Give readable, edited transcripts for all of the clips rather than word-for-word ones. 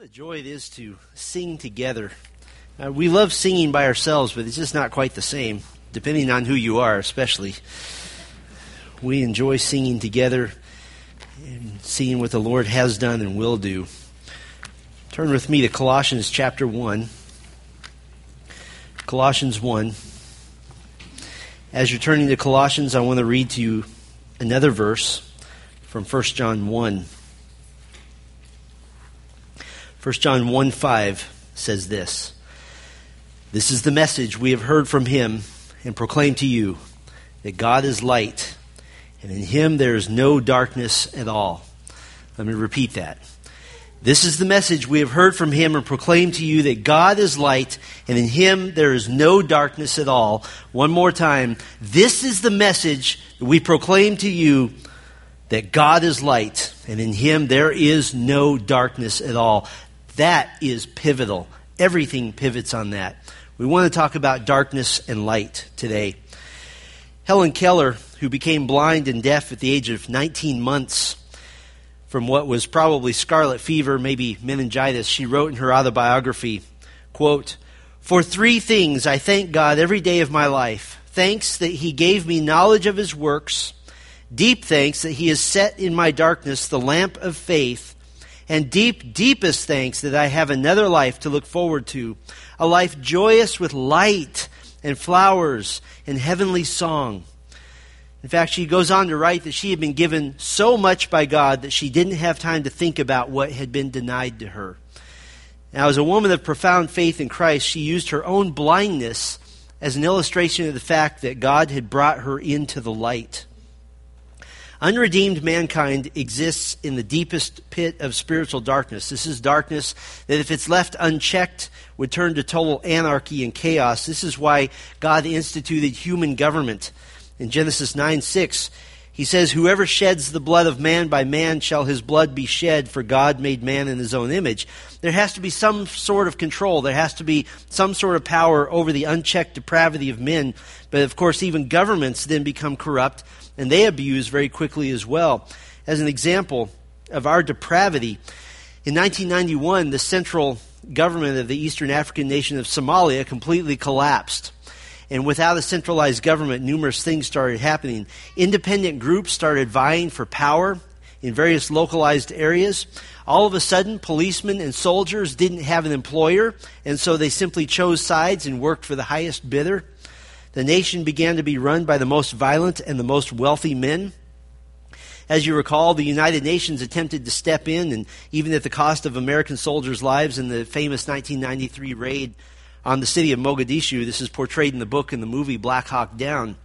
What a joy it is to sing together. We love singing by ourselves, but it's just not quite the same, depending on who you are especially. We enjoy singing together and seeing what the Lord has done and will do. Turn with me to Colossians chapter 1. Colossians 1. As you're turning to Colossians, I want to read to you another verse from 1 John 1. 1 John 1:5 says this: "This is the message we have heard from him and proclaim to you, that God is light, and in him there is no darkness at all." Let me repeat that. "This is the message we have heard from him and proclaim to you, that God is light, and in him there is no darkness at all." One more time. "This is the message that we proclaim to you, that God is light, and in him there is no darkness at all." That is pivotal. Everything pivots on that. We want to talk about darkness and light today. Helen Keller, who became blind and deaf at the age of 19 months from what was probably scarlet fever, maybe meningitis, she wrote in her autobiography, quote, "For three things I thank God every day of my life. Thanks that he gave me knowledge of his works, deep thanks that he has set in my darkness the lamp of faith, and deepest thanks that I have another life to look forward to, a life joyous with light and flowers and heavenly song." In fact, she goes on to write that she had been given so much by God that she didn't have time to think about what had been denied to her. Now, as a woman of profound faith in Christ, she used her own blindness as an illustration of the fact that God had brought her into the light. Unredeemed mankind exists in the deepest pit of spiritual darkness. This is darkness that, if it's left unchecked, would turn to total anarchy and chaos. This is why God instituted human government. In Genesis 9:6, he says, "Whoever sheds the blood of man, by man shall his blood be shed, for God made man in his own image." There has to be some sort of control. There has to be some sort of power over the unchecked depravity of men. But of course, even governments then become corrupt, and they abuse very quickly as well. As an example of our depravity, in 1991, the central government of the Eastern African nation of Somalia completely collapsed. And without a centralized government, numerous things started happening. Independent groups started vying for power in various localized areas. All of a sudden, policemen and soldiers didn't have an employer, and so they simply chose sides and worked for the highest bidder. The nation began to be run by the most violent and the most wealthy men. As you recall, the United Nations attempted to step in, and even at the cost of American soldiers' lives, in the famous 1993 raid on the city of Mogadishu. This is portrayed in the book and the movie Black Hawk Down.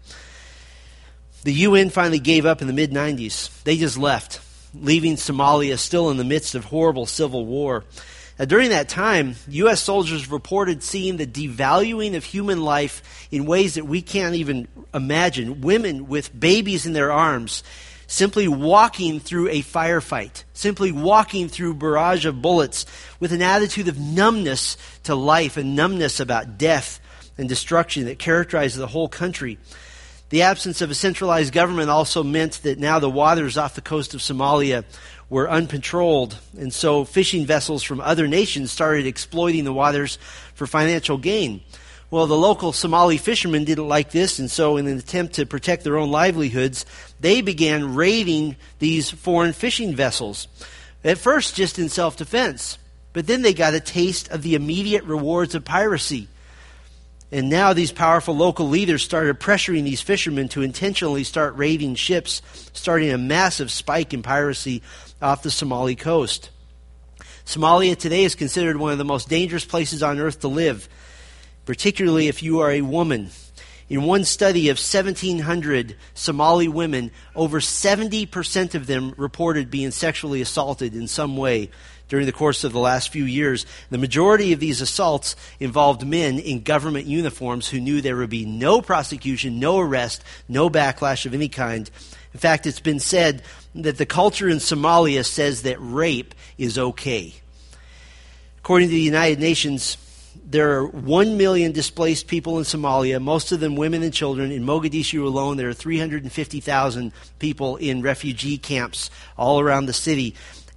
The UN finally gave up in the mid-90s. They just left, leaving Somalia still in the midst of horrible civil war. Now, during that time, U.S. soldiers reported seeing the devaluing of human life in ways that we can't even imagine. Women with babies in their arms simply walking through a firefight, simply walking through a barrage of bullets with an attitude of numbness to life and numbness about death and destruction that characterized the whole country. The absence of a centralized government also meant that now the waters off the coast of Somalia were uncontrolled, and so fishing vessels from other nations started exploiting the waters for financial gain. Well, the local Somali fishermen didn't like this, and so in an attempt to protect their own livelihoods, they began raiding these foreign fishing vessels. At first, just in self-defense, but then they got a taste of the immediate rewards of piracy. And now these powerful local leaders started pressuring these fishermen to intentionally start raiding ships, starting a massive spike in piracy off the Somali coast. Somalia today is considered one of the most dangerous places on earth to live, particularly if you are a woman. In one study of 1,700 Somali women, over 70% of them reported being sexually assaulted in some way during the course of the last few years. The majority of these assaults involved men in government uniforms who knew there would be no prosecution, no arrest, no backlash of any kind. In fact, it's been said that the culture in Somalia says that rape is okay. According to the United Nations, there are 1 million displaced people in Somalia, most of them women and children. In Mogadishu alone, there are 350,000 people in refugee camps all around the city.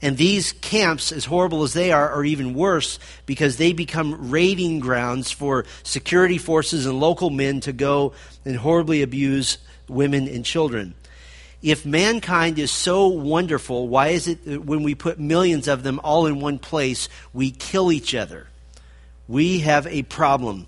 And these camps, as horrible as they are even worse because they become raiding grounds for security forces and local men to go and horribly abuse women and children. If mankind is so wonderful, why is it that when we put millions of them all in one place, we kill each other? We have a problem.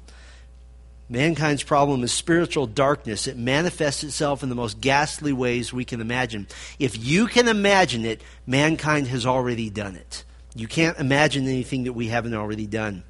Mankind's problem is spiritual darkness. It manifests itself in the most ghastly ways we can imagine. If you can imagine it, mankind has already done it. You can't imagine anything that we haven't already done.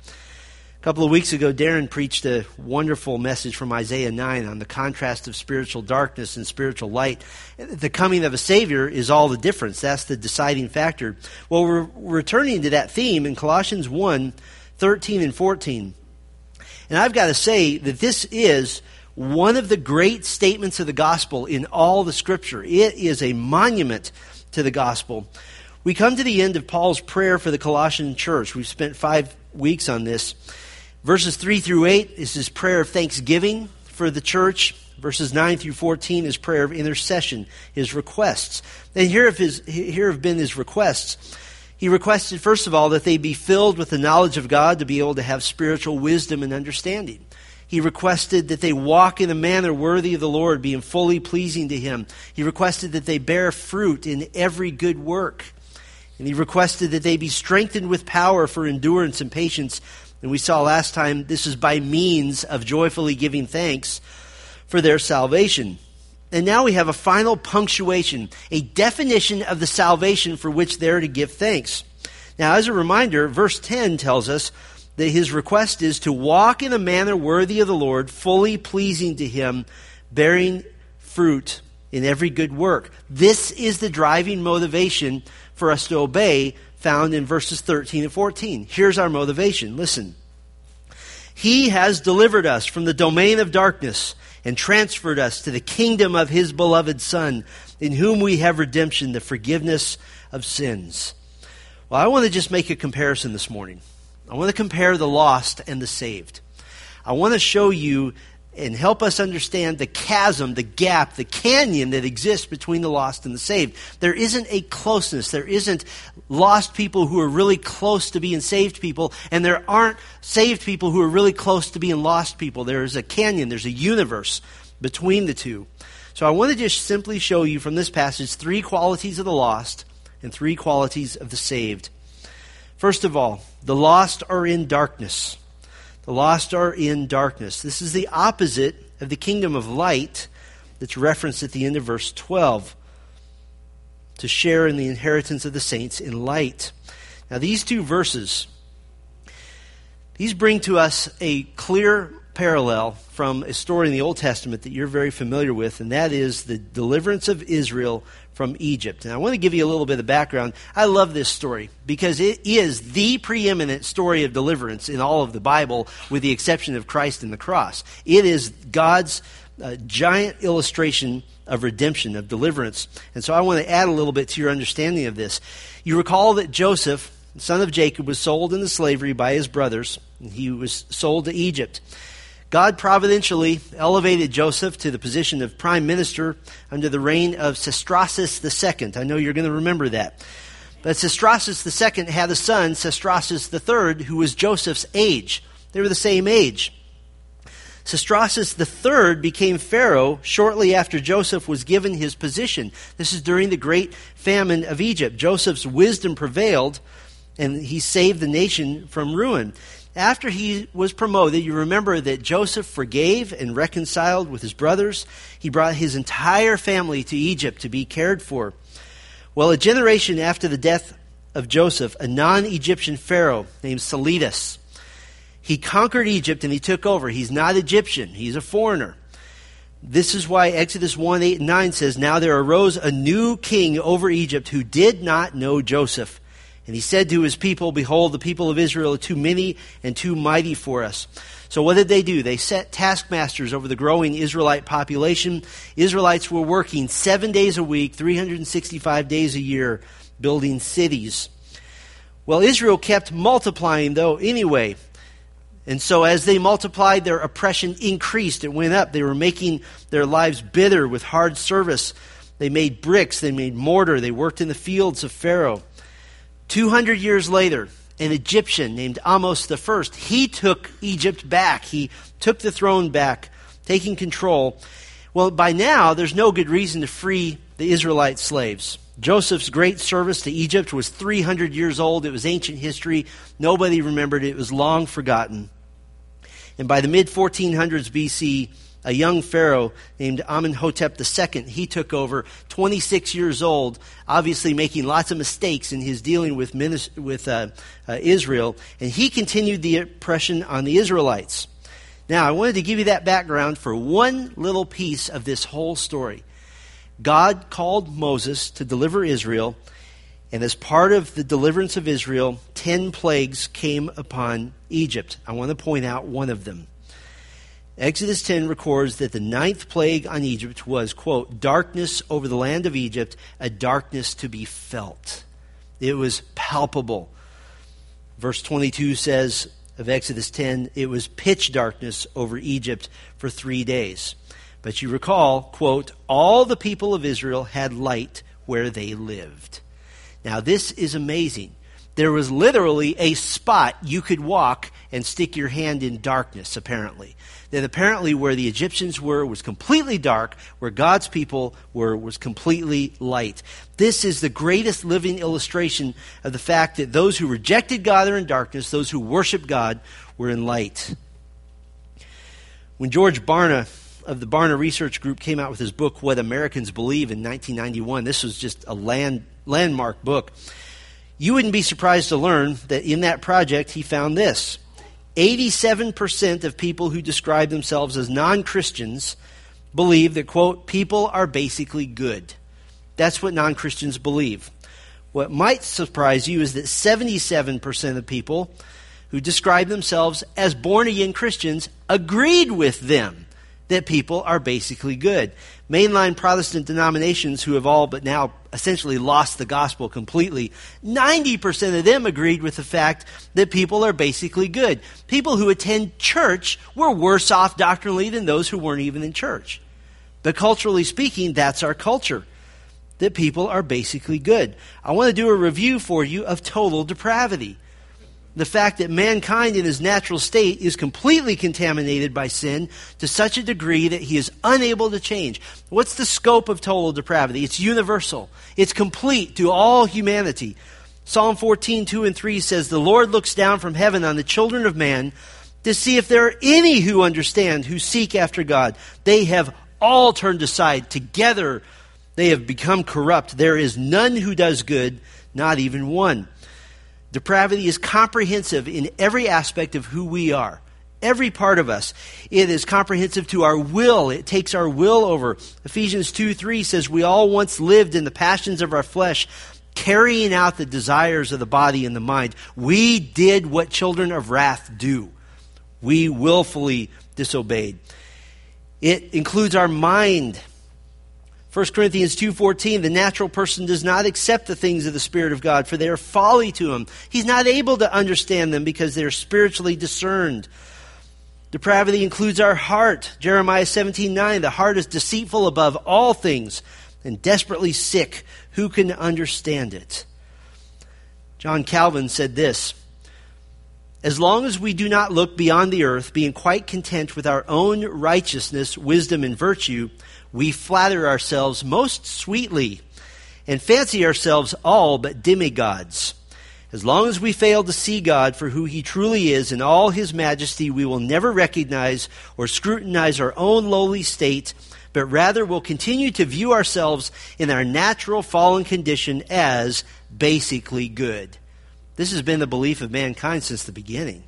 A couple of weeks ago, Darren preached a wonderful message from Isaiah 9 on the contrast of spiritual darkness and spiritual light. The coming of a Savior is all the difference. That's the deciding factor. Well, we're returning to that theme in Colossians 1, 13 and 14. And I've got to say that this is one of the great statements of the gospel in all the Scripture. It is a monument to the gospel. We come to the end of Paul's prayer for the Colossian church. We've spent 5 weeks on this. Verses 3 through 8 is his prayer of thanksgiving for the church. Verses 9 through 14 is prayer of intercession, his requests. And here have been his requests. He requested, first of all, that they be filled with the knowledge of God to be able to have spiritual wisdom and understanding. He requested that they walk in a manner worthy of the Lord, being fully pleasing to Him. He requested that they bear fruit in every good work. And he requested that they be strengthened with power for endurance and patience. And we saw last time this is by means of joyfully giving thanks for their salvation. And now we have a final punctuation, a definition of the salvation for which they're to give thanks. Now, as a reminder, verse 10 tells us that his request is to walk in a manner worthy of the Lord, fully pleasing to Him, bearing fruit in every good work. This is the driving motivation for us to obey, found in verses 13 and 14. Here's our motivation. Listen. He has delivered us from the domain of darkness and transferred us to the kingdom of His beloved Son, in whom we have redemption, the forgiveness of sins. Well, I want to just make a comparison this morning. I want to compare the lost and the saved. I want to show you and help us understand the chasm, the gap, the canyon that exists between the lost and the saved. There isn't a closeness. There isn't lost people who are really close to being saved people, and there aren't saved people who are really close to being lost people. There is a canyon. There's a universe between the two. So I want to just simply show you from this passage 3 qualities of the lost and 3 qualities of the saved. First of all, the lost are in darkness. The lost are in darkness. This is the opposite of the kingdom of light that's referenced at the end of verse 12. To share in the inheritance of the saints in light. Now these 2 verses, these bring to us a clear parallel from a story in the Old Testament that you're very familiar with, and that is the deliverance of Israel from Egypt. And I want to give you a little bit of background. I love this story because it is the preeminent story of deliverance in all of the Bible, with the exception of Christ and the cross. It is God's giant illustration of redemption, of deliverance. And so I want to add a little bit to your understanding of this. You recall that Joseph, the son of Jacob, was sold into slavery by his brothers. He was sold to Egypt. God providentially elevated Joseph to the position of prime minister under the reign of Sestrasis II. I know you're going to remember that. But Sestrasis II had a son, Sestrasis III, who was Joseph's age. They were the same age. Sestrasis III became Pharaoh shortly after Joseph was given his position. This is during the great famine of Egypt. Joseph's wisdom prevailed, and he saved the nation from ruin. After he was promoted, you remember that Joseph forgave and reconciled with his brothers. He brought his entire family to Egypt to be cared for. Well, a generation after the death of Joseph, a non-Egyptian Pharaoh named Seleucus, he conquered Egypt and he took over. He's not Egyptian. He's a foreigner. This is why Exodus 1, 8, and 9 says, "Now there arose a new king over Egypt who did not know Joseph. And he said to his people, Behold, the people of Israel are too many and too mighty for us." So what did they do? They set taskmasters over the growing Israelite population. Israelites were working 7 days a week, 365 days a year, building cities. Well, Israel kept multiplying, though, anyway. And so as they multiplied, their oppression increased. It went up. They were making their lives bitter with hard service. They made bricks. They made mortar. They worked in the fields of Pharaoh. 200 years later, an Egyptian named Ahmose I, he took Egypt back. He took the throne back, taking control. Well, by now, there's no good reason to free the Israelite slaves. Joseph's great service to Egypt was 300 years old. It was ancient history. Nobody remembered it. It was long forgotten. And by the mid-1400s BC, a young pharaoh named Amenhotep II, he took over, 26 years old, obviously making lots of mistakes in his dealing with Israel, and he continued the oppression on the Israelites. Now, I wanted to give you that background for one little piece of this whole story. God called Moses to deliver Israel, and as part of the deliverance of Israel, 10 plagues came upon Egypt. I want to point out one of them. Exodus 10 records that the 9th plague on Egypt was, quote, darkness over the land of Egypt, a darkness to be felt. It was palpable. Verse 22 says of Exodus 10, it was pitch darkness over Egypt for 3 days. But you recall, quote, all the people of Israel had light where they lived. Now this is amazing. There was literally a spot you could walk and stick your hand in darkness, apparently. Then apparently where the Egyptians were was completely dark, where God's people were was completely light. This is the greatest living illustration of the fact that those who rejected God are in darkness, those who worship God were in light. When George Barna of the Barna Research Group came out with his book, What Americans Believe, in 1991, this was just a landmark book. You wouldn't be surprised to learn that in that project he found this. 87% of people who describe themselves as non-Christians believe that, quote, people are basically good. That's what non-Christians believe. What might surprise you is that 77% of people who describe themselves as born-again Christians agreed with them that people are basically good. Mainline Protestant denominations who have all but now essentially lost the gospel completely, 90% of them agreed with the fact that people are basically good. People who attend church were worse off doctrinally than those who weren't even in church. But culturally speaking, that's our culture, that people are basically good. I want to do a review for you of total depravity. The fact that mankind in his natural state is completely contaminated by sin to such a degree that he is unable to change. What's the scope of total depravity? It's universal. It's complete to all humanity. Psalm 14, 2 and 3 says, the Lord looks down from heaven on the children of man to see if there are any who understand, who seek after God. They have all turned aside. Together they have become corrupt. There is none who does good, not even one. Depravity is comprehensive in every aspect of who we are. Every part of us. It is comprehensive to our will. It takes our will over. Ephesians 2:3 says, we all once lived in the passions of our flesh, carrying out the desires of the body and the mind. We did what children of wrath do. We willfully disobeyed. It includes our mind. 1 Corinthians 2:14, the natural person does not accept the things of the Spirit of God, for they are folly to him. He's not able to understand them because they are spiritually discerned. Depravity includes our heart. Jeremiah 17:9, the heart is deceitful above all things and desperately sick. Who can understand it? John Calvin said this, as long as we do not look beyond the earth, being quite content with our own righteousness, wisdom, and virtue, we flatter ourselves most sweetly and fancy ourselves all but demigods. As long as we fail to see God for who he truly is in all his majesty, we will never recognize or scrutinize our own lowly state, but rather will continue to view ourselves in our natural fallen condition as basically good. This has been the belief of mankind since the beginning.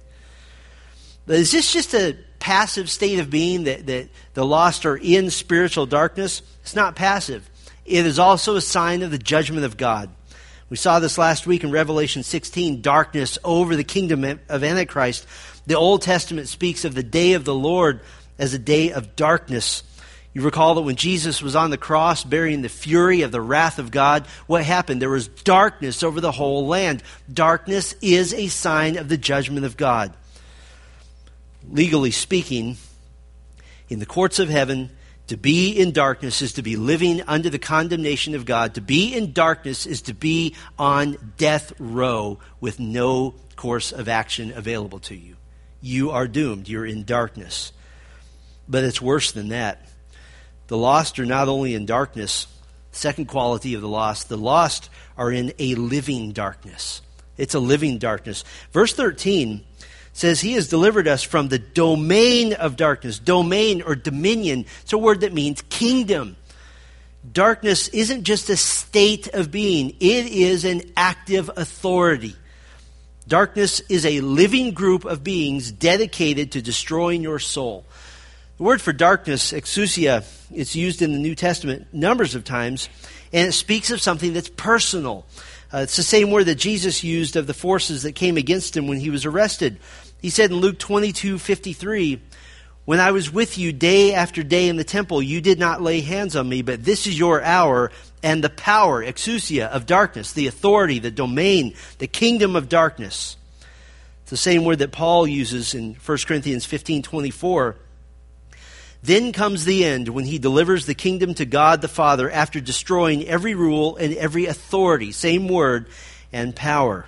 But is this just a passive state of being that the lost are in spiritual darkness? It's not passive. It is also a sign of the judgment of God. We saw this last week in Revelation 16, darkness over the kingdom of Antichrist. The Old Testament speaks of the day of the Lord as a day of darkness. You recall that when Jesus was on the cross bearing the fury of the wrath of God, what happened? There was darkness over the whole land. Darkness is a sign of the judgment of God. Legally speaking, in the courts of heaven, To be in darkness is to be living under the condemnation of God. To be in darkness is to be on death row with no course of action available to you. You are doomed. You're in darkness. But it's worse than that. The lost are not only in darkness. Second quality of the lost are in a living darkness. It's a living darkness. Verse 13 says he has delivered us from the domain of darkness. Domain or dominion, it's a word that means kingdom. Darkness isn't just a state of being. It is an active authority. Darkness is a living group of beings dedicated to destroying your soul. The word for darkness, exousia, it's used in the New Testament numbers of times, and it speaks of something that's personal. It's the same word that Jesus used of the forces that came against him when he was arrested. He said in Luke 22:53, "When I was with you day after day in the temple, you did not lay hands on me, but this is your hour and the power," exousia, of darkness, the authority, the domain, the kingdom of darkness. It's the same word that Paul uses in 1 Corinthians 15:24. "Then comes the end when he delivers the kingdom to God the Father after destroying every rule and every authority," same word, "and power."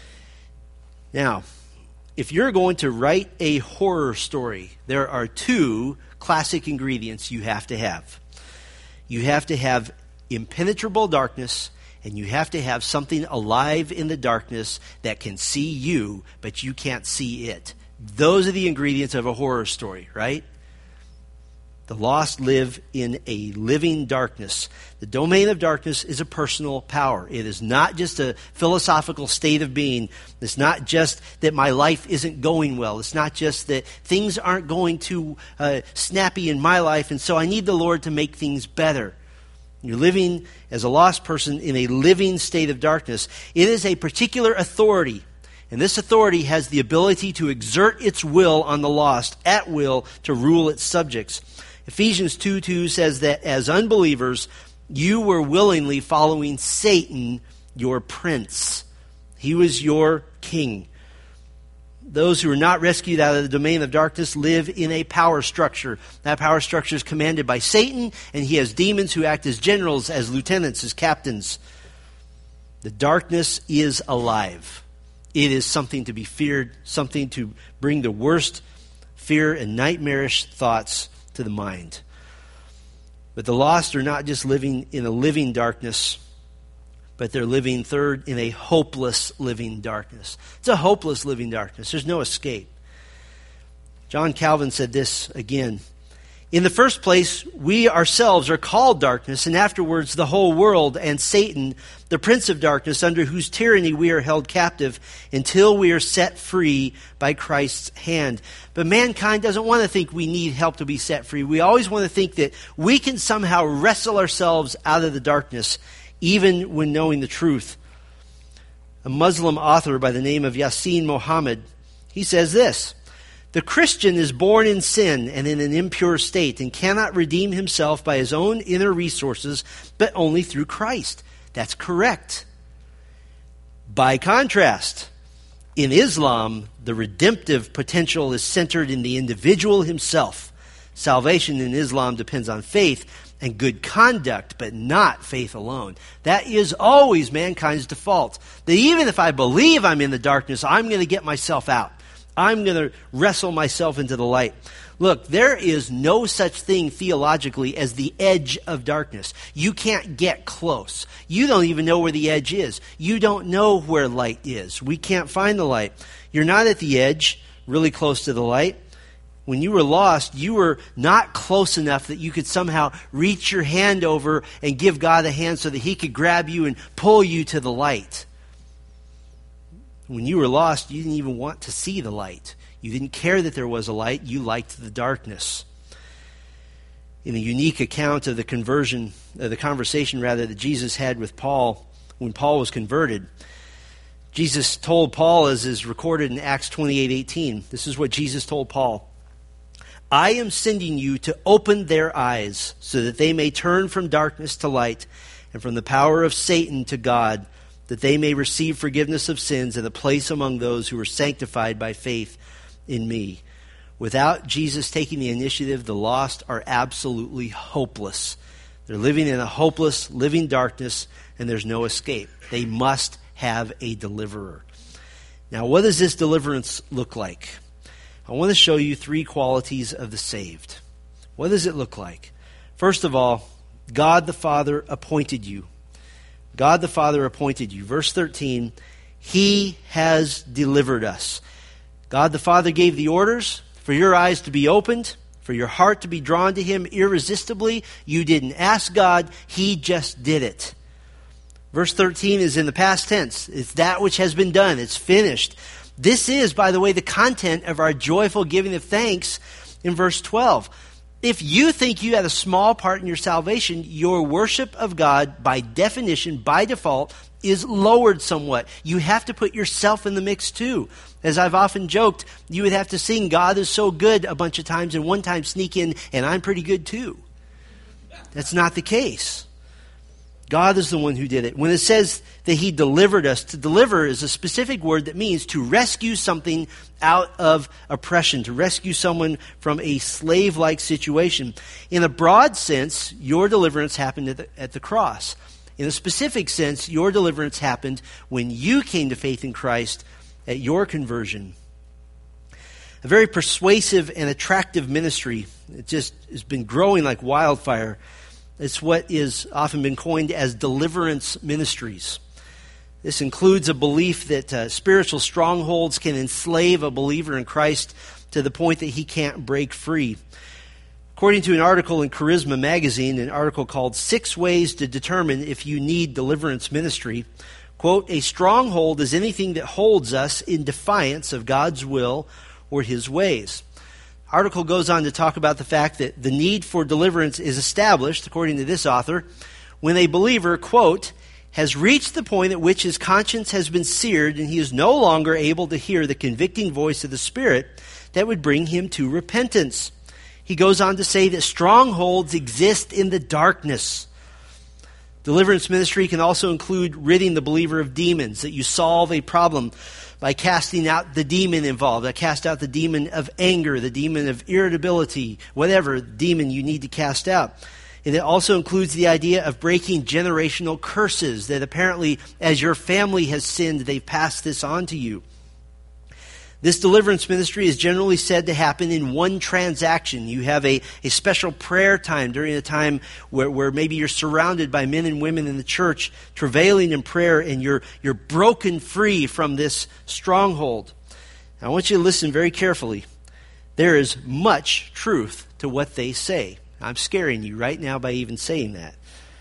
Now, if you're going to write a horror story, there are two classic ingredients you have to have. You have to have impenetrable darkness, and you have to have something alive in the darkness that can see you, but you can't see it. Those are the ingredients of a horror story, right? The lost live in a living darkness. The domain of darkness is a personal power. It is not just a philosophical state of being. It's not just that my life isn't going well. It's not just that things aren't going too snappy in my life, and so I need the Lord to make things better. You're living as a lost person in a living state of darkness. It is a particular authority, and this authority has the ability to exert its will on the lost, at will, to rule its subjects. Ephesians 2:2 says that as unbelievers, you were willingly following Satan, your prince. He was your king. Those who are not rescued out of the domain of darkness live in a power structure. That power structure is commanded by Satan, and he has demons who act as generals, as lieutenants, as captains. The darkness is alive. It is something to be feared, something to bring the worst fear and nightmarish thoughts to the mind. But the lost are not just living in a living darkness, but they're living, third, in a hopeless living darkness. It's a hopeless living darkness. There's no escape. John Calvin said this again: "In the first place, we ourselves are called darkness, and afterwards the whole world and Satan, the prince of darkness, under whose tyranny we are held captive until we are set free by Christ's hand." But mankind doesn't want to think we need help to be set free. We always want to think that we can somehow wrestle ourselves out of the darkness, even when knowing the truth. A Muslim author by the name of Yassin Mohammed, he says this: "The Christian is born in sin and in an impure state and cannot redeem himself by his own inner resources, but only through Christ." That's correct. By contrast, in Islam, the redemptive potential is centered in the individual himself. Salvation in Islam depends on faith and good conduct, but not faith alone. That is always mankind's default. That even if I believe I'm in the darkness, I'm going to get myself out. I'm going to wrestle myself into the light. Look, there is no such thing theologically as the edge of darkness. You can't get close. You don't even know where the edge is. You don't know where light is. We can't find the light. You're not at the edge, really close to the light. When you were lost, you were not close enough that you could somehow reach your hand over and give God a hand so that he could grab you and pull you to the light. When you were lost, you didn't even want to see the light. You didn't care that there was a light. You liked the darkness. In a unique account of the conversation that Jesus had with Paul when Paul was converted, Jesus told Paul, as is recorded in Acts 28:18, this is what Jesus told Paul: "I am sending you to open their eyes so that they may turn from darkness to light and from the power of Satan to God, that they may receive forgiveness of sins and a place among those who are sanctified by faith in me." Without Jesus taking the initiative, the lost are absolutely hopeless. They're living in a hopeless, living darkness, and there's no escape. They must have a deliverer. Now, what does this deliverance look like? I want to show you three qualities of the saved. What does it look like? First of all, God the Father appointed you. God the Father appointed you. Verse 13, He has delivered us. God the Father gave the orders for your eyes to be opened, for your heart to be drawn to Him irresistibly. You didn't ask God, He just did it. Verse 13 is in the past tense. It's that which has been done. It's finished. This is, by the way, the content of our joyful giving of thanks in verse 12. If you think you had a small part in your salvation, your worship of God, by definition, by default, is lowered somewhat. You have to put yourself in the mix too. As I've often joked, you would have to sing God is so good a bunch of times and one time sneak in, and I'm pretty good too. That's not the case. God is the one who did it. When it says that He delivered us, to deliver is a specific word that means to rescue something out of oppression, to rescue someone from a slave-like situation. In a broad sense, your deliverance happened at the cross. In a specific sense, your deliverance happened when you came to faith in Christ at your conversion. A very persuasive and attractive ministry. It just has been growing like wildfire. It's what is often been coined as deliverance ministries. This includes a belief that spiritual strongholds can enslave a believer in Christ to the point that he can't break free. According to an article in Charisma magazine, an article called 6 Ways to Determine If You Need Deliverance Ministry, quote, a stronghold is anything that holds us in defiance of God's will or His ways. Article goes on to talk about the fact that the need for deliverance is established, according to this author, when a believer, quote, has reached the point at which his conscience has been seared and he is no longer able to hear the convicting voice of the Spirit that would bring him to repentance. He goes on to say that strongholds exist in the darkness. Deliverance ministry can also include ridding the believer of demons, that you solve a problem by casting out the demon involved. I cast out the demon of anger, the demon of irritability, whatever demon you need to cast out. And it also includes the idea of breaking generational curses that apparently, as your family has sinned, they've passed this on to you. This deliverance ministry is generally said to happen in one transaction. You have a special prayer time during a time where maybe you're surrounded by men and women in the church travailing in prayer and you're broken free from this stronghold. Now, I want you to listen very carefully. There is much truth to what they say. I'm scaring you right now by even saying that.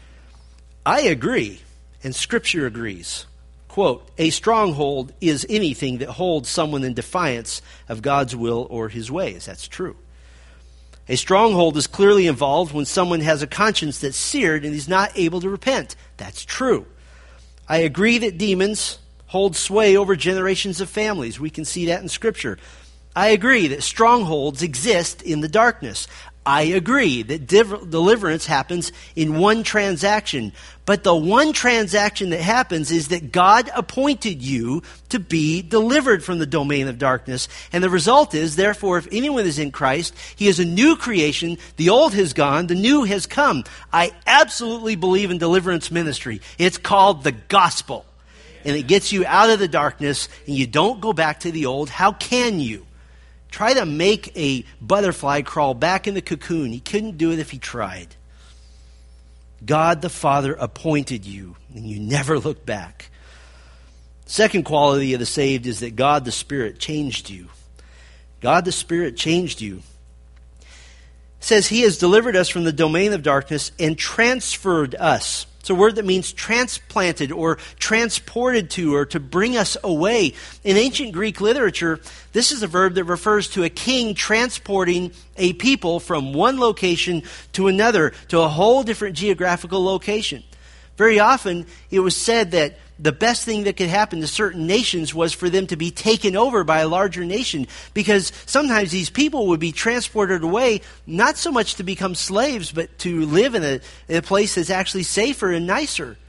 I agree, and Scripture agrees. Quote, a stronghold is anything that holds someone in defiance of God's will or His ways. That's true. A stronghold is clearly involved when someone has a conscience that's seared and is not able to repent. That's true. I agree that demons hold sway over generations of families. We can see that in Scripture. I agree that strongholds exist in the darkness. I agree that deliverance happens in one transaction. But the one transaction that happens is that God appointed you to be delivered from the domain of darkness. And the result is, therefore, if anyone is in Christ, he is a new creation. The old has gone, the new has come. I absolutely believe in deliverance ministry. It's called the gospel. And it gets you out of the darkness, and you don't go back to the old. How can you? Try to make a butterfly crawl back in the cocoon. He couldn't do it if he tried. God the Father appointed you, and you never look back. Second quality of the saved is that God the Spirit changed you. God the Spirit changed you. It says He has delivered us from the domain of darkness and transferred us. It's a word that means transplanted or transported to or to bring us away. In ancient Greek literature, this is a verb that refers to a king transporting a people from one location to another, to a whole different geographical location. Very often, it was said that the best thing that could happen to certain nations was for them to be taken over by a larger nation, because sometimes these people would be transported away, not so much to become slaves, but to live in a place that's actually safer and nicer.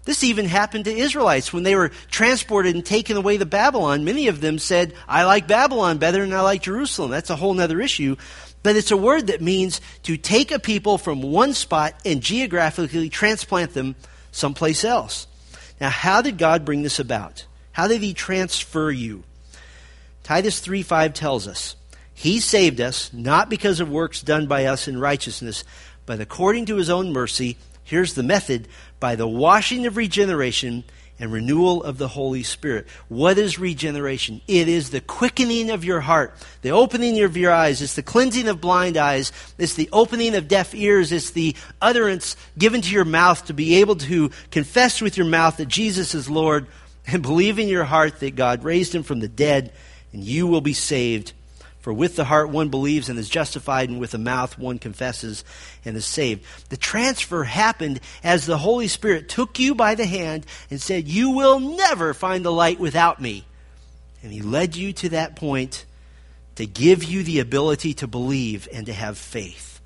This even happened to Israelites when they were transported and taken away to Babylon. Many of them said, I like Babylon better than I like Jerusalem. That's a whole other issue. But it's a word that means to take a people from one spot and geographically transplant them someplace else. Now, how did God bring this about? How did he transfer you? Titus 3:5 tells us, he saved us not because of works done by us in righteousness, but according to his own mercy. Here's the method: by the washing of regeneration and renewal of the Holy Spirit. What is regeneration? It is the quickening of your heart, the opening of your eyes. It's the cleansing of blind eyes. It's the opening of deaf ears. It's the utterance given to your mouth to be able to confess with your mouth that Jesus is Lord and believe in your heart that God raised him from the dead, and you will be saved. For with the heart one believes and is justified, and with the mouth one confesses and is saved. The transfer happened as the Holy Spirit took you by the hand and said, you will never find the light without me. And he led you to that point to give you the ability to believe and to have faith.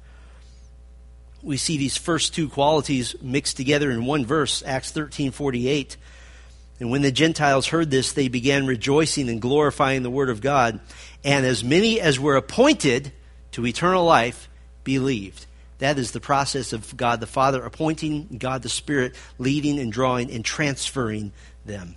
We see these first two qualities mixed together in one verse, Acts 13:48. And when the Gentiles heard this, they began rejoicing and glorifying the word of God. And as many as were appointed to eternal life believed. That is the process of God the Father appointing, God the Spirit leading and drawing and transferring them.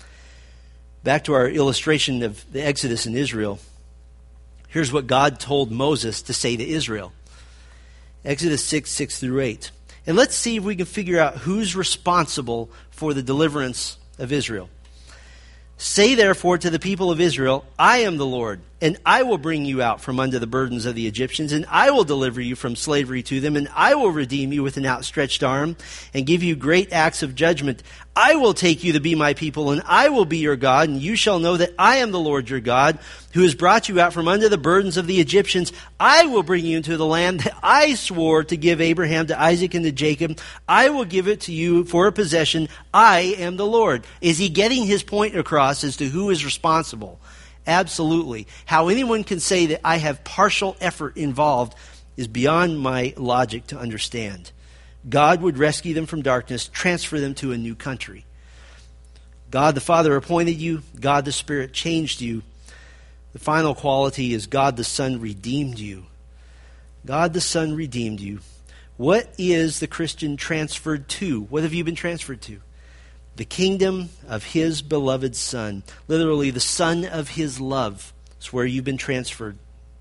Back to our illustration of the Exodus in Israel. Here's what God told Moses to say to Israel. Exodus 6:6-8. And let's see if we can figure out who's responsible for the deliverance of Israel. Say therefore to the people of Israel, I am the Lord, and I will bring you out from under the burdens of the Egyptians, and I will deliver you from slavery to them, and I will redeem you with an outstretched arm, and give you great acts of judgment. I will take you to be my people, and I will be your God, and you shall know that I am the Lord your God, who has brought you out from under the burdens of the Egyptians. I will bring you into the land that I swore to give Abraham, to Isaac, and to Jacob. I will give it to you for a possession. I am the Lord. Is he getting his point across as to who is responsible? Absolutely. How anyone can say that I have partial effort involved is beyond my logic to understand. God would rescue them from darkness, transfer them to a new country. God the Father appointed you. God the Spirit changed you. The final quality is God the Son redeemed you. God the Son redeemed you. What is the Christian transferred to? What have you been transferred to? The kingdom of his beloved Son. Literally, the Son of his love. It's where you've been transferred.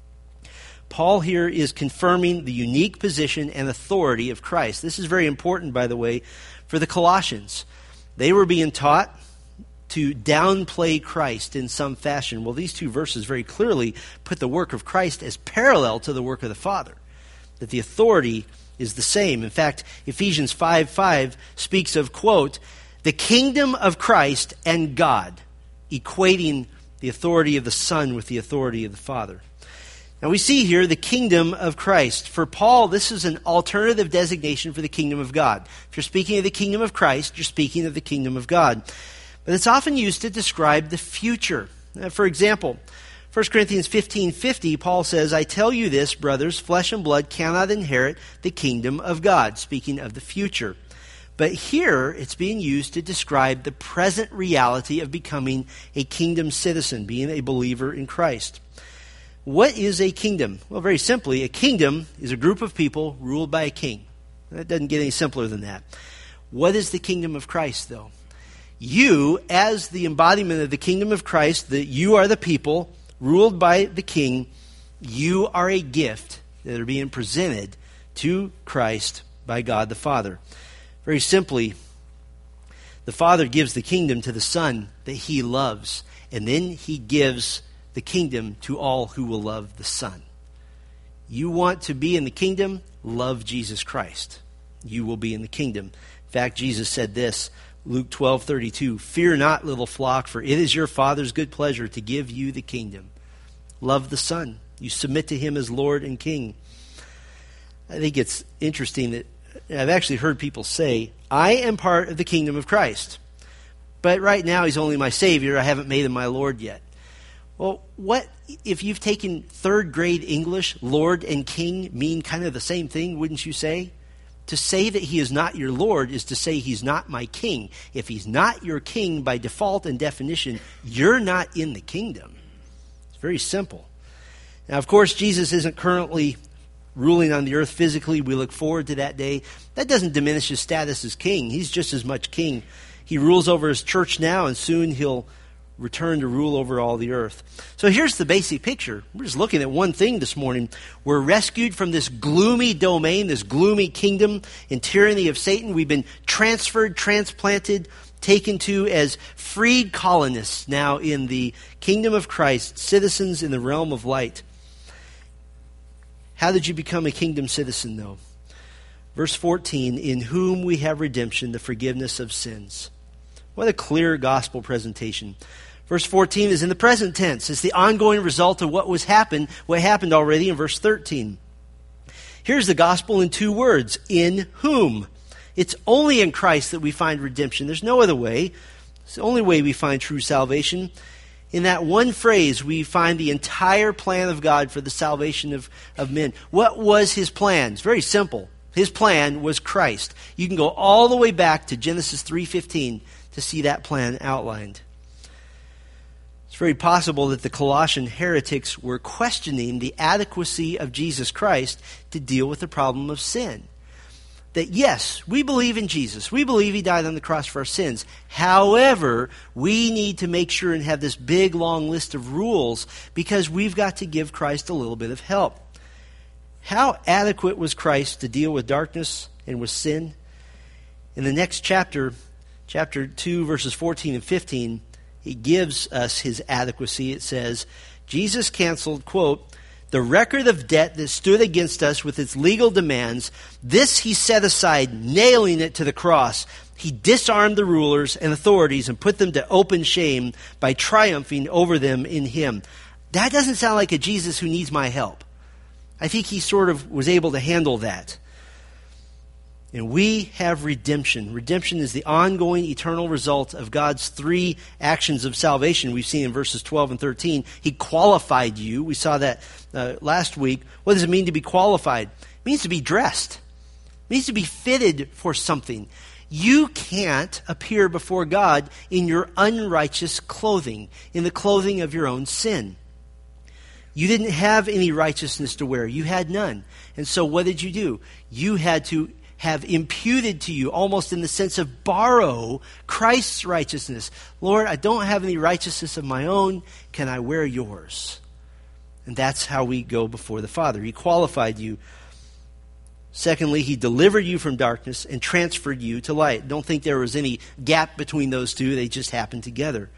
Paul here is confirming the unique position and authority of Christ. This is very important, by the way, for the Colossians. They were being taught to downplay Christ in some fashion. Well, these two verses very clearly put the work of Christ as parallel to the work of the Father. That the authority is the same. In fact, Ephesians 5:5 speaks of, quote, the kingdom of Christ and God, equating the authority of the Son with the authority of the Father. Now we see here the kingdom of Christ. For Paul, this is an alternative designation for the kingdom of God. If you're speaking of the kingdom of Christ, you're speaking of the kingdom of God. But it's often used to describe the future. For example, 1 Corinthians 15:50, Paul says, I tell you this, brothers, flesh and blood cannot inherit the kingdom of God, speaking of the future. But here, it's being used to describe the present reality of becoming a kingdom citizen, being a believer in Christ. What is a kingdom? Well, very simply, a kingdom is a group of people ruled by a king. That doesn't get any simpler than that. What is the kingdom of Christ, though? You, as the embodiment of the kingdom of Christ, that you are the people ruled by the king, you are a gift that are being presented to Christ by God the Father. Very simply, the Father gives the kingdom to the Son that he loves, and then he gives the kingdom to all who will love the Son. You want to be in the kingdom? Love Jesus Christ. You will be in the kingdom. In fact, Jesus said this, Luke 12:32, fear not, little flock, for it is your Father's good pleasure to give you the kingdom. Love the Son. You submit to him as Lord and King. I think it's interesting that I've actually heard people say, I am part of the kingdom of Christ, but right now he's only my Savior. I haven't made him my Lord yet. Well, what if you've taken third grade English, Lord and King mean kind of the same thing, wouldn't you say? to say that he is not your Lord is to say he's not my king. If he's not your king by default and definition, you're not in the kingdom. It's very simple. Now, of course, Jesus isn't currently ruling on the earth physically. We look forward to that day. That doesn't diminish his status as king. He's just as much king. He rules over his church now, and soon he'll return to rule over all the earth. So here's the basic picture. We're just looking at one thing this morning. We're rescued from this gloomy domain, this gloomy kingdom and tyranny of Satan. We've been transferred, transplanted, taken to as freed colonists now in the kingdom of Christ, citizens in the realm of light. How did you become a kingdom citizen, though? Verse 14, in whom we have redemption, the forgiveness of sins. What a clear gospel presentation. Verse 14 is in the present tense. It's the ongoing result of what happened already in verse 13. Here's the gospel in 2 words, in whom. It's only in Christ that we find redemption. There's no other way. It's the only way we find true salvation. In that one phrase, we find the entire plan of God for the salvation of men. What was his plan? It's very simple. His plan was Christ. You can go all the way back to Genesis 3:15 to see that plan outlined. It's very possible that the Colossian heretics were questioning the adequacy of Jesus Christ to deal with the problem of sin. That yes, we believe in Jesus. We believe he died on the cross for our sins. However, we need to make sure and have this big, long list of rules because we've got to give Christ a little bit of help. How adequate was Christ to deal with darkness and with sin? In the next chapter 2, verses 14 and 15, he gives us his adequacy. It says, Jesus canceled, quote, the record of debt that stood against us with its legal demands. This he set aside, nailing it to the cross. He disarmed the rulers and authorities and put them to open shame by triumphing over them in him. That doesn't sound like a Jesus who needs my help. I think he sort of was able to handle that. And we have redemption. Redemption is the ongoing eternal result of God's 3 actions of salvation we've seen in verses 12 and 13. He qualified you. We saw that last week. What does it mean to be qualified? It means to be dressed. It means to be fitted for something. You can't appear before God in your unrighteous clothing, in the clothing of your own sin. You didn't have any righteousness to wear. You had none. And so what did you do? You had to have imputed to you, almost in the sense of borrow, Christ's righteousness. Lord, I don't have any righteousness of my own. Can I wear yours? And that's how we go before the Father. He qualified you. Secondly, he delivered you from darkness and transferred you to light. Don't think there was any gap between those two. They just happened together.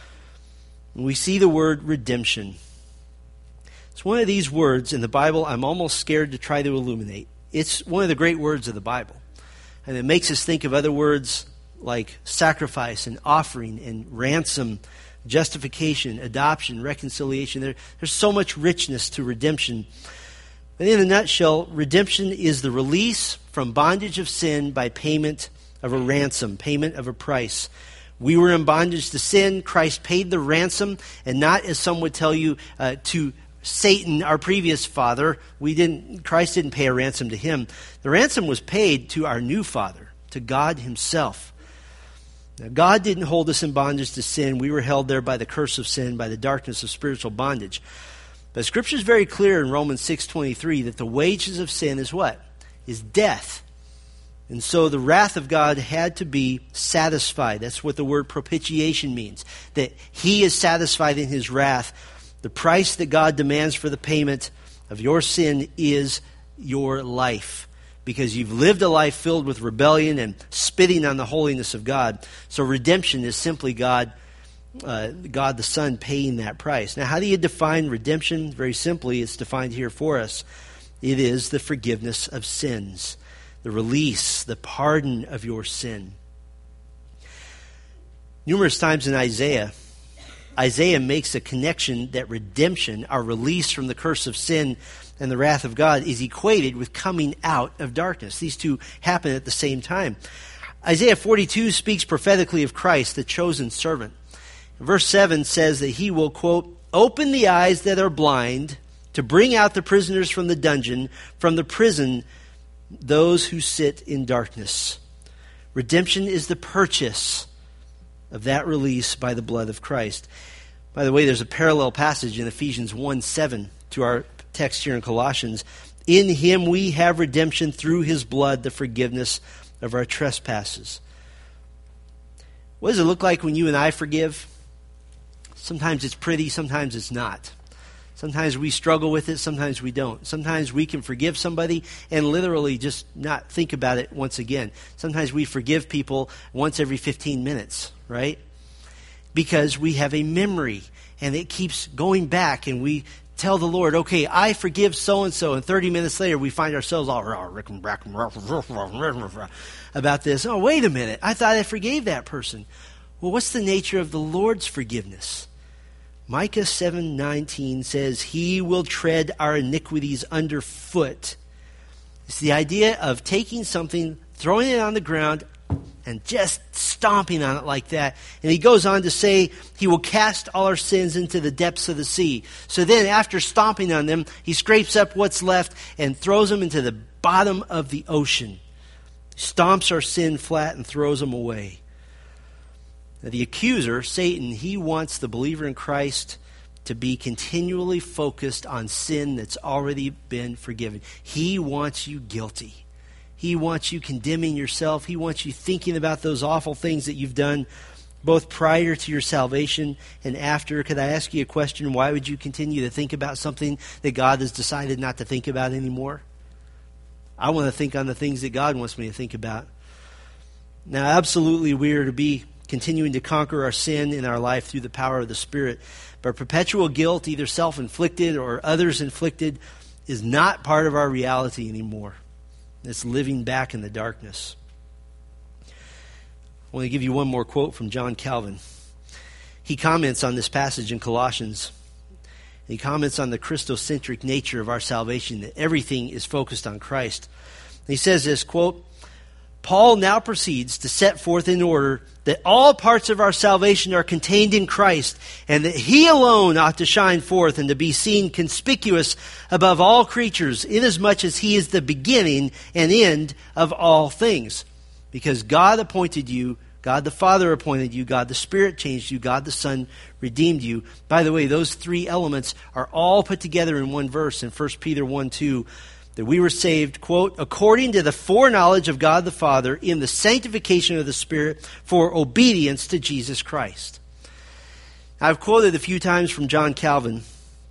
When we see the word redemption, it's one of these words in the Bible I'm almost scared to try to illuminate. It's one of the great words of the Bible. And it makes us think of other words like sacrifice and offering and ransom, justification, adoption, reconciliation. There's so much richness to redemption. But in a nutshell, redemption is the release from bondage of sin by payment of a ransom, payment of a price. We were in bondage to sin. Christ paid the ransom, and not, as some would tell you, to Satan, our previous father. Christ didn't pay a ransom to him. The ransom was paid to our new Father, to God himself. Now, God didn't hold us in bondage to sin. We were held there by the curse of sin, by the darkness of spiritual bondage. But Scripture is very clear in Romans 6:23 that the wages of sin is what? Is death. And so the wrath of God had to be satisfied. That's what the word propitiation means, that he is satisfied in his wrath. The price that God demands for the payment of your sin is your life, because you've lived a life filled with rebellion and spitting on the holiness of God. So redemption is simply God the Son paying that price. Now, how do you define redemption? Very simply, it's defined here for us. It is the forgiveness of sins, the release, the pardon of your sin. Numerous times in Isaiah makes a connection that redemption, our release from the curse of sin and the wrath of God, is equated with coming out of darkness. These two happen at the same time. Isaiah 42 speaks prophetically of Christ, the chosen servant. Verse 7 says that he will, quote, open the eyes that are blind, to bring out the prisoners from the dungeon, from the prison, those who sit in darkness. Redemption is the purchase of that release by the blood of Christ. By the way, there's a parallel passage in Ephesians 1:7 to our text here in Colossians. In him we have redemption through his blood, the forgiveness of our trespasses. What does it look like when you and I forgive? Sometimes it's pretty, sometimes it's not. Sometimes we struggle with it, sometimes we don't. Sometimes we can forgive somebody and literally just not think about it once again. Sometimes we forgive people once every 15 minutes, right? Because we have a memory and it keeps going back, and we tell the Lord, okay, I forgive so-and-so, and 30 minutes later we find ourselves all about this. Oh, wait a minute, I thought I forgave that person. Well, what's the nature of the Lord's forgiveness? Micah 7:19 says, he will tread our iniquities underfoot. It's the idea of taking something, throwing it on the ground, and just stomping on it like that. And he goes on to say, he will cast all our sins into the depths of the sea. So then after stomping on them, he scrapes up what's left and throws them into the bottom of the ocean. Stomps our sin flat and throws them away. Now, the accuser, Satan, he wants the believer in Christ to be continually focused on sin that's already been forgiven. He wants you guilty. He wants you condemning yourself. He wants you thinking about those awful things that you've done both prior to your salvation and after. Could I ask you a question? Why would you continue to think about something that God has decided not to think about anymore? I want to think on the things that God wants me to think about. Now, absolutely, we are to be continuing to conquer our sin in our life through the power of the Spirit. But perpetual guilt, either self-inflicted or others inflicted, is not part of our reality anymore. It's living back in the darkness. I want to give you one more quote from John Calvin. He comments on this passage in Colossians. He comments on the Christocentric nature of our salvation, that everything is focused on Christ. He says this, quote, Paul now proceeds to set forth in order that all parts of our salvation are contained in Christ, and that he alone ought to shine forth and to be seen conspicuous above all creatures, inasmuch as he is the beginning and end of all things. Because God appointed you, God the Father appointed you, God the Spirit changed you, God the Son redeemed you. By the way, those three elements are all put together in one verse in 1 Peter 1:2. That we were saved, quote, according to the foreknowledge of God the Father in the sanctification of the Spirit for obedience to Jesus Christ. I've quoted a few times from John Calvin.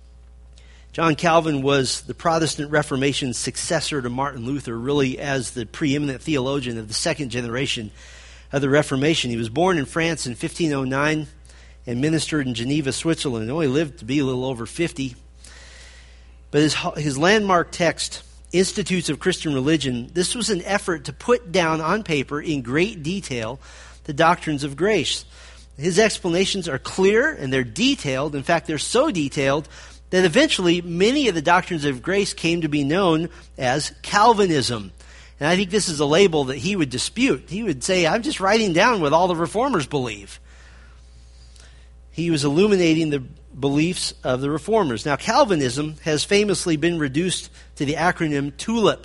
John Calvin was the Protestant Reformation's successor to Martin Luther, really as the preeminent theologian of the second generation of the Reformation. He was born in France in 1509 and ministered in Geneva, Switzerland. He only lived to be a little over 50. But his landmark text, Institutes of Christian Religion, this was an effort to put down on paper in great detail the doctrines of grace. His explanations are clear and they're detailed. In fact, they're so detailed that eventually many of the doctrines of grace came to be known as Calvinism. And I think this is a label that he would dispute. He would say, I'm just writing down what all the reformers believe. He was illuminating the beliefs of the reformers. Now, Calvinism has famously been reduced to the acronym TULIP.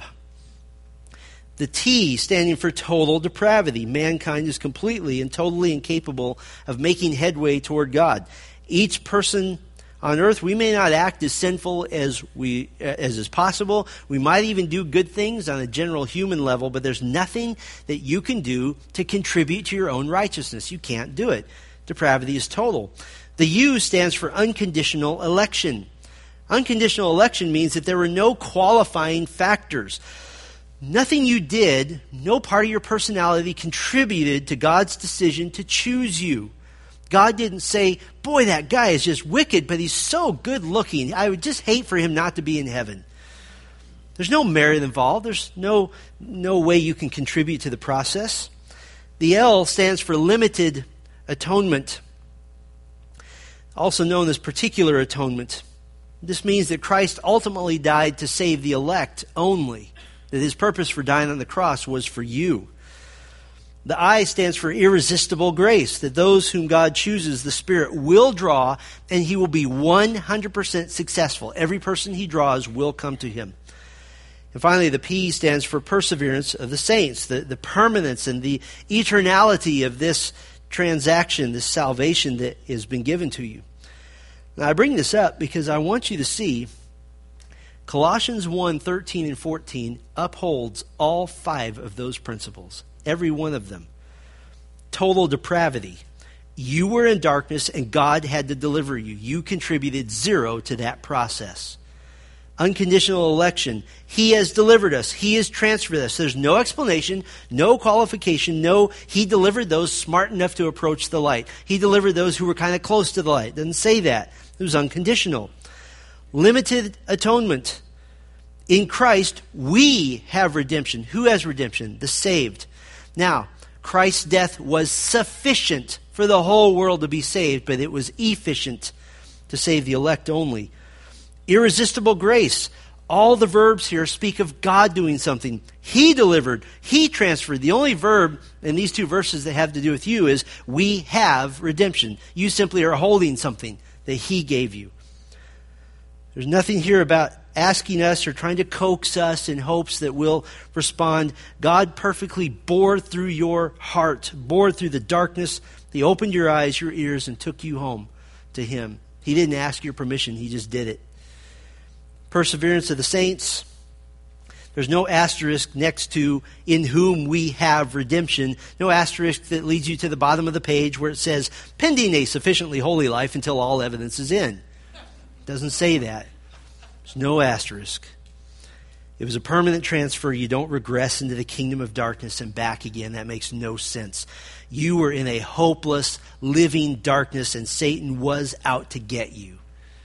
The T standing for total depravity. Mankind is completely and totally incapable of making headway toward God. Each person on earth, we may not act as sinful as is possible. We might even do good things on a general human level, but there's nothing that you can do to contribute to your own righteousness. You can't do it. Depravity is total. The U stands for unconditional election. Unconditional election means that there were no qualifying factors. Nothing you did, no part of your personality contributed to God's decision to choose you. God didn't say, boy, that guy is just wicked, but he's so good looking. I would just hate for him not to be in heaven. There's no merit involved. There's no way you can contribute to the process. The L stands for limited atonement, also known as particular atonement. This means that Christ ultimately died to save the elect only, that his purpose for dying on the cross was for you. The I stands for irresistible grace, that those whom God chooses, the Spirit will draw, and he will be 100% successful. Every person he draws will come to him. And finally, the P stands for perseverance of the saints, the permanence and the eternality of this transaction, this salvation that has been given to you. Now, I bring this up because I want you to see Colossians 1:13 and 14 upholds all 5 of those principles, every one of them. Total depravity. You were in darkness and God had to deliver you. You contributed 0 to that process. Unconditional election. He has delivered us. He has transferred us. There's no explanation, no qualification, he delivered those smart enough to approach the light. He delivered those who were kind of close to the light. Doesn't say that. It was unconditional. Limited atonement. In Christ, we have redemption. Who has redemption? The saved. Now, Christ's death was sufficient for the whole world to be saved, but it was efficient to save the elect only. Irresistible grace. All the verbs here speak of God doing something. He delivered. He transferred. The only verb in these 2 verses that have to do with you is we have redemption. You simply are holding something that He gave you. There's nothing here about asking us or trying to coax us in hopes that we'll respond. God perfectly bored through your heart, bored through the darkness. He opened your eyes, your ears, and took you home to Him. He didn't ask your permission. He just did it. Perseverance of the saints. There's no asterisk next to in whom we have redemption. No asterisk that leads you to the bottom of the page where it says pending a sufficiently holy life until all evidence is in. It doesn't say that. There's no asterisk. It was a permanent transfer. You don't regress into the kingdom of darkness and back again. That makes no sense. You were in a hopeless, living darkness, and Satan was out to get you.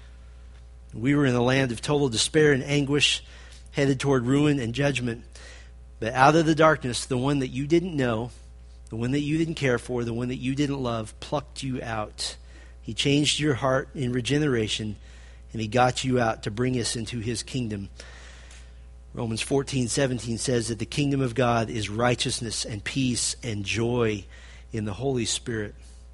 We were in a land of total despair and anguish, headed toward ruin and judgment. But out of the darkness, the one that you didn't know, the one that you didn't care for, the one that you didn't love, plucked you out. He changed your heart in regeneration, and He got you out to bring us into His kingdom. Romans 14:17 says that the kingdom of God is righteousness and peace and joy in the Holy Spirit.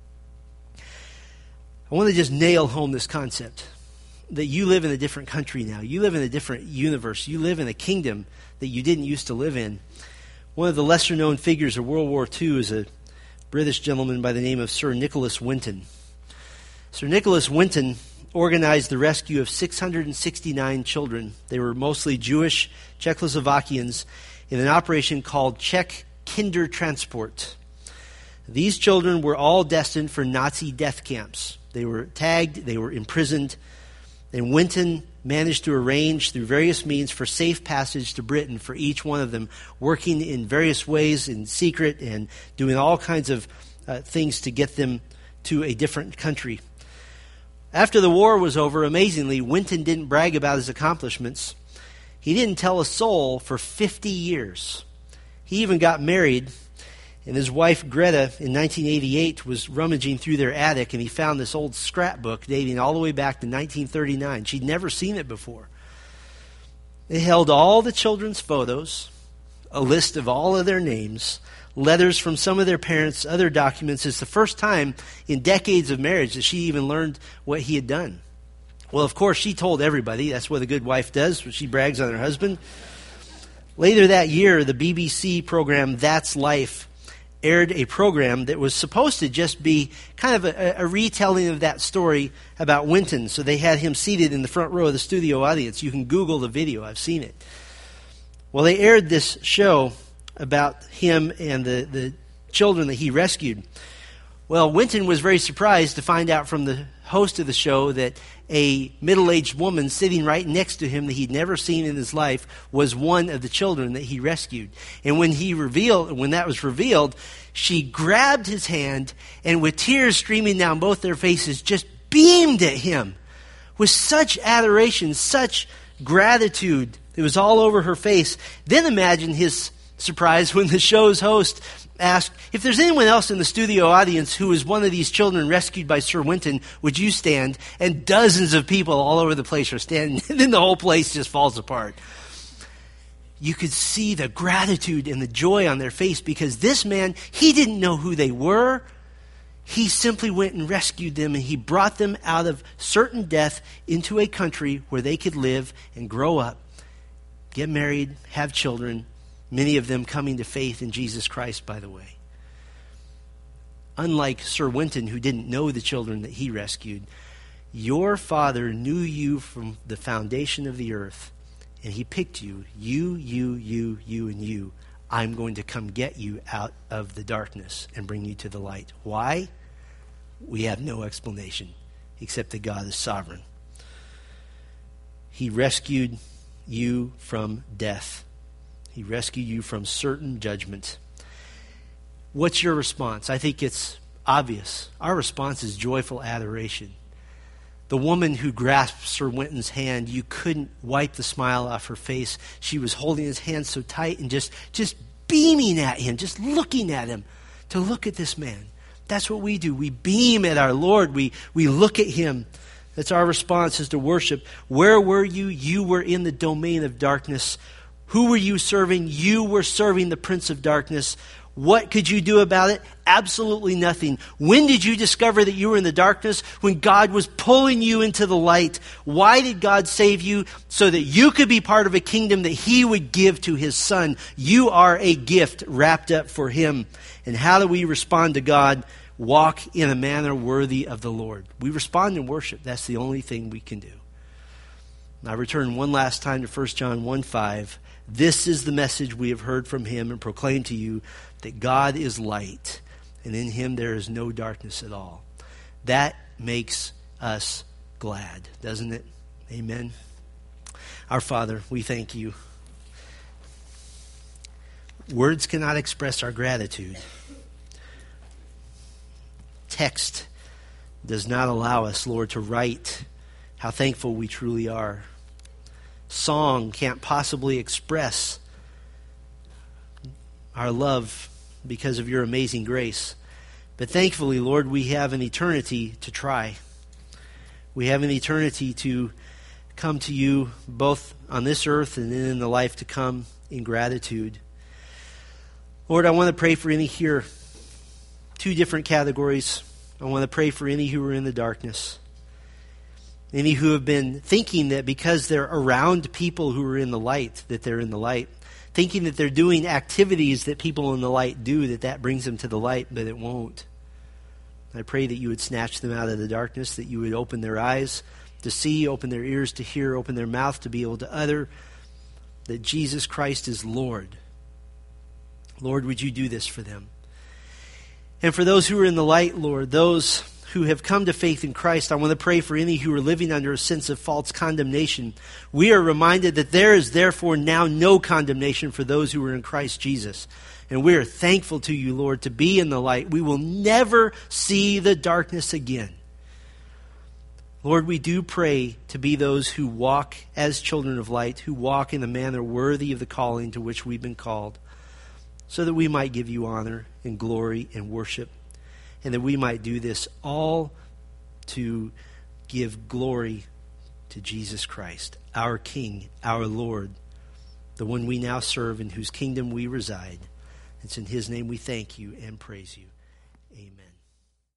I want to just nail home this concept that you live in a different country now. You live in a different universe. You live in a kingdom that you didn't used to live in. One of the lesser-known figures of World War II is a British gentleman by the name of Sir Nicholas Winton. Sir Nicholas Winton organized the rescue of 669 children. They were mostly Jewish Czechoslovakians in an operation called Czech Kindertransport. These children were all destined for Nazi death camps. They were tagged, they were imprisoned, and Winton managed to arrange through various means for safe passage to Britain for each one of them, working in various ways in secret and doing all kinds of things to get them to a different country. After the war was over, amazingly, Winton didn't brag about his accomplishments. He didn't tell a soul for 50 years. He even got married, and his wife Greta in 1988 was rummaging through their attic, and he found this old scrapbook dating all the way back to 1939. She'd never seen it before. It held all the children's photos, a list of all of their names, letters from some of their parents, other documents. It's the first time in decades of marriage that she even learned what he had done. Well, of course, she told everybody. That's what a good wife does. She brags on her husband. Later that year, the BBC program That's Life aired a program that was supposed to just be kind of a retelling of that story about Winton. So they had him seated in the front row of the studio audience. You can Google the video. I've seen it. Well, they aired this show about him and the children that he rescued. Well, Winton was very surprised to find out from the host of the show that a middle-aged woman sitting right next to him that he'd never seen in his life was one of the children that he rescued. And when that was revealed, she grabbed his hand and with tears streaming down both their faces just beamed at him with such adoration, such gratitude. It was all over her face. Then imagine his surprise when the show's host asked, if there's anyone else in the studio audience who is one of these children rescued by Sir Winton, would you stand? And dozens of people all over the place are standing, and then the whole place just falls apart. You could see the gratitude and the joy on their face because this man, he didn't know who they were. He simply went and rescued them, and he brought them out of certain death into a country where they could live and grow up. get married, have children, many of them coming to faith in Jesus Christ, by the way. Unlike Sir Winton, who didn't know the children that he rescued, your Father knew you from the foundation of the earth, and he picked you. You, and you. I'm going to come get you out of the darkness and bring you to the light. Why? We have no explanation, except that God is sovereign. He rescued you from death. He rescued you from certain judgment. What's your response? I think it's obvious. Our response is joyful adoration. The woman who grasped Sir Winton's hand, you couldn't wipe the smile off her face. She was holding his hand so tight and just beaming at him, just looking at him, to look at this man. That's what we do. We beam at our Lord. We look at him. That's our response, is to worship. Where were you? You were in the domain of darkness. Who were you serving? You were serving the Prince of Darkness. What could you do about it? Absolutely nothing. When did you discover that you were in the darkness? When God was pulling you into the light. Why did God save you? So that you could be part of a kingdom that he would give to his Son. You are a gift wrapped up for him. And how do we respond to God? Walk in a manner worthy of the Lord. We respond in worship. That's the only thing we can do. And I return one last time to 1 John 1:5. This is the message we have heard from him and proclaim to you, that God is light, and in him there is no darkness at all. That makes us glad, doesn't it? Amen. Our Father, we thank you. Words cannot express our gratitude. Text does not allow us, Lord, to write how thankful we truly are. Song can't possibly express our love because of your amazing grace. But thankfully, Lord, we have an eternity to try. We have an eternity to come to you both on this earth and in the life to come in gratitude. Lord, I want to pray for any here. Two different categories. I want to pray for any who are in the darkness. Any who have been thinking that because they're around people who are in the light, that they're in the light. Thinking that they're doing activities that people in the light do, that brings them to the light, but it won't. I pray that you would snatch them out of the darkness, that you would open their eyes to see, open their ears to hear, open their mouth to be able to utter that Jesus Christ is Lord. Lord, would you do this for them? And for those who are in the light, Lord, those who have come to faith in Christ, I want to pray for any who are living under a sense of false condemnation. We are reminded that there is therefore now no condemnation for those who are in Christ Jesus. And we are thankful to you, Lord, to be in the light. We will never see the darkness again. Lord, we do pray to be those who walk as children of light, who walk in a manner worthy of the calling to which we've been called, so that we might give you honor and glory and worship. And that we might do this all to give glory to Jesus Christ, our King, our Lord, the one we now serve, in whose kingdom we reside. It's in his name we thank you and praise you. Amen.